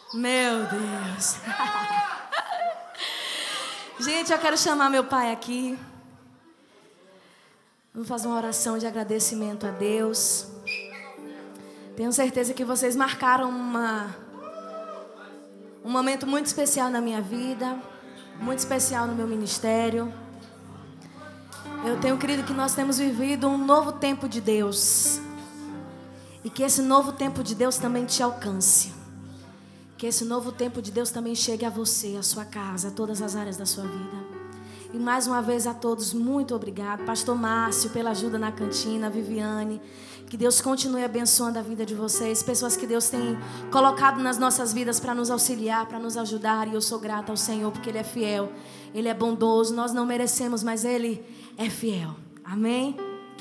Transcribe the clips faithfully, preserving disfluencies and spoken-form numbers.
Meu Deus. Gente, eu quero chamar meu pai aqui. Vamos fazer uma oração de agradecimento a Deus. Tenho certeza que vocês marcaram uma, um momento muito especial na minha vida, muito especial no meu ministério. Eu tenho crido que nós temos vivido um novo tempo de Deus. E que esse novo tempo de Deus também te alcance. Que esse novo tempo de Deus também chegue a você, a sua casa, a todas as áreas da sua vida. E mais uma vez a todos, muito obrigado. Pastor Márcio, pela ajuda na cantina, Viviane. Que Deus continue abençoando a vida de vocês. Pessoas que Deus tem colocado nas nossas vidas para nos auxiliar, para nos ajudar. E eu sou grata ao Senhor porque Ele é fiel. Ele é bondoso. Nós não merecemos, mas Ele é fiel. Amém?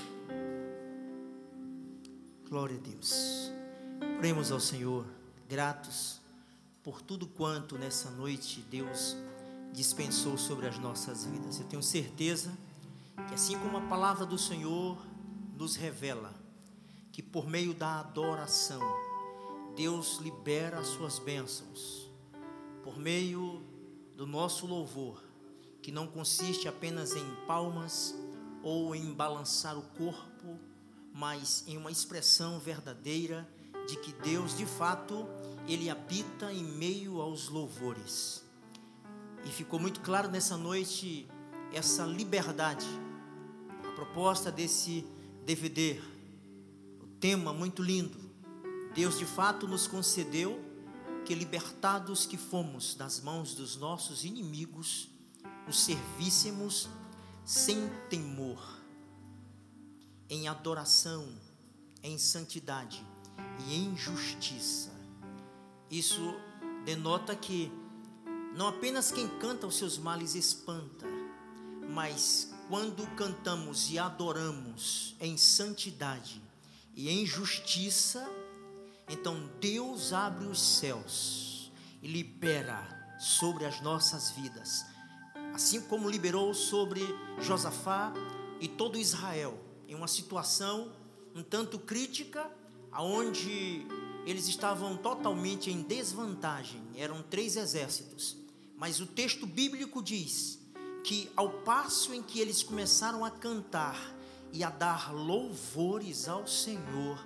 Glória a Deus. Oremos ao Senhor, gratos por tudo quanto nessa noite Deus dispensou sobre as nossas vidas. Eu tenho certeza que assim como a palavra do Senhor nos revela, que por meio da adoração, Deus libera as suas bênçãos, por meio do nosso louvor, que não consiste apenas em palmas ou em balançar o corpo, mas em uma expressão verdadeira de que Deus, de fato, Ele habita em meio aos louvores. E ficou muito claro nessa noite essa liberdade. A proposta desse D V D, o tema muito lindo. Deus, de fato, nos concedeu que, libertados que fomos das mãos dos nossos inimigos, os servíssemos sem temor, em adoração, em santidade e em justiça. Isso denota que não apenas quem canta os seus males espanta, mas quando cantamos e adoramos em santidade e em justiça, então Deus abre os céus e libera sobre as nossas vidas, assim como liberou sobre Josafá e todo Israel, em uma situação um tanto crítica, aonde eles estavam totalmente em desvantagem. Eram três exércitos, mas o texto bíblico diz que ao passo em que eles começaram a cantar e a dar louvores ao Senhor,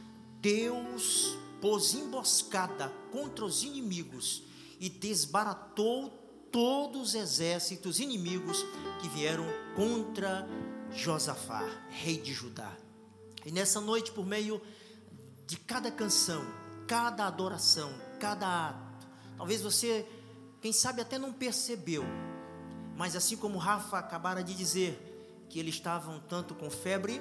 Deus pôs emboscada contra os inimigos e desbaratou todos os exércitos inimigos que vieram contra Josafá, rei de Judá. E nessa noite, por meio de cada canção, cada adoração, cada ato, talvez você, quem sabe, até não percebeu, mas assim como Rafa acabara de dizer, que ele estava um tanto com febre,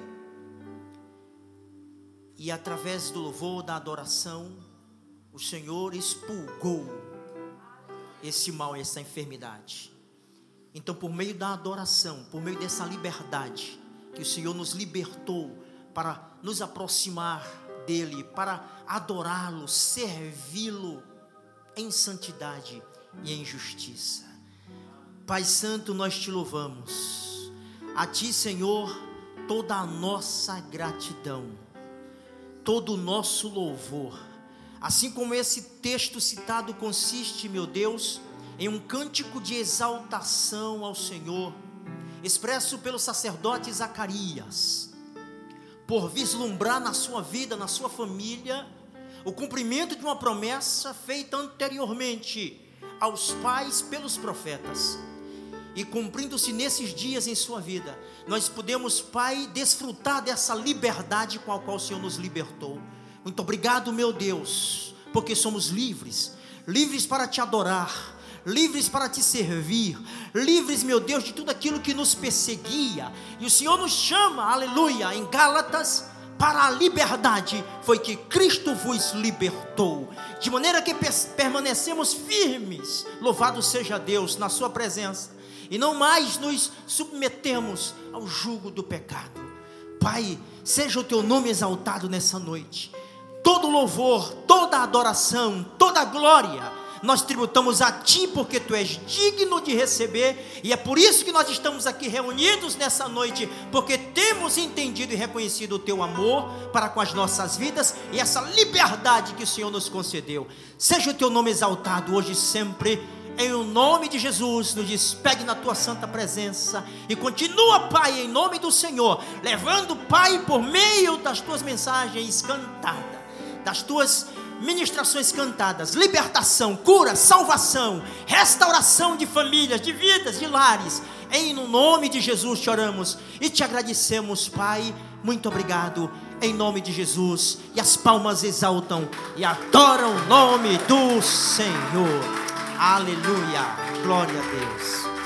e através do louvor, da adoração, o Senhor expurgou esse mal, essa enfermidade. Então, por meio da adoração, por meio dessa liberdade, que o Senhor nos libertou para nos aproximar dEle, para adorá-lo, servi-lo em santidade e em justiça. Pai Santo, nós te louvamos. A ti, Senhor, toda a nossa gratidão, todo o nosso louvor. Assim como esse texto citado consiste, meu Deus, em um cântico de exaltação ao Senhor, expresso pelo sacerdote Zacarias, por vislumbrar na sua vida, na sua família, o cumprimento de uma promessa feita anteriormente aos pais pelos profetas, e cumprindo-se nesses dias em sua vida, nós podemos, Pai, desfrutar dessa liberdade com a qual o Senhor nos libertou. Muito obrigado, meu Deus, porque somos livres, livres para te adorar, livres para te servir, livres, meu Deus, de tudo aquilo que nos perseguia, e o Senhor nos chama, aleluia, em Gálatas, para a liberdade, foi que Cristo vos libertou, de maneira que permanecemos firmes, louvado seja Deus, na sua presença, e não mais nos submetemos ao jugo do pecado. Pai, seja o teu nome exaltado nessa noite, todo louvor, toda adoração, toda glória, nós tributamos a Ti, porque Tu és digno de receber, e é por isso que nós estamos aqui reunidos nessa noite, porque temos entendido e reconhecido o Teu amor para com as nossas vidas, e essa liberdade que o Senhor nos concedeu. Seja o Teu nome exaltado hoje e sempre, em o nome de Jesus. Nos despegue na Tua santa presença, e continua, Pai, em nome do Senhor, levando, Pai, por meio das Tuas mensagens cantadas, das Tuas ministrações cantadas, libertação, cura, salvação, restauração de famílias, de vidas, de lares. Em no nome de Jesus te oramos e te agradecemos, Pai. Muito obrigado, em nome de Jesus. E as palmas exaltam e adoram o nome do Senhor. Aleluia, glória a Deus.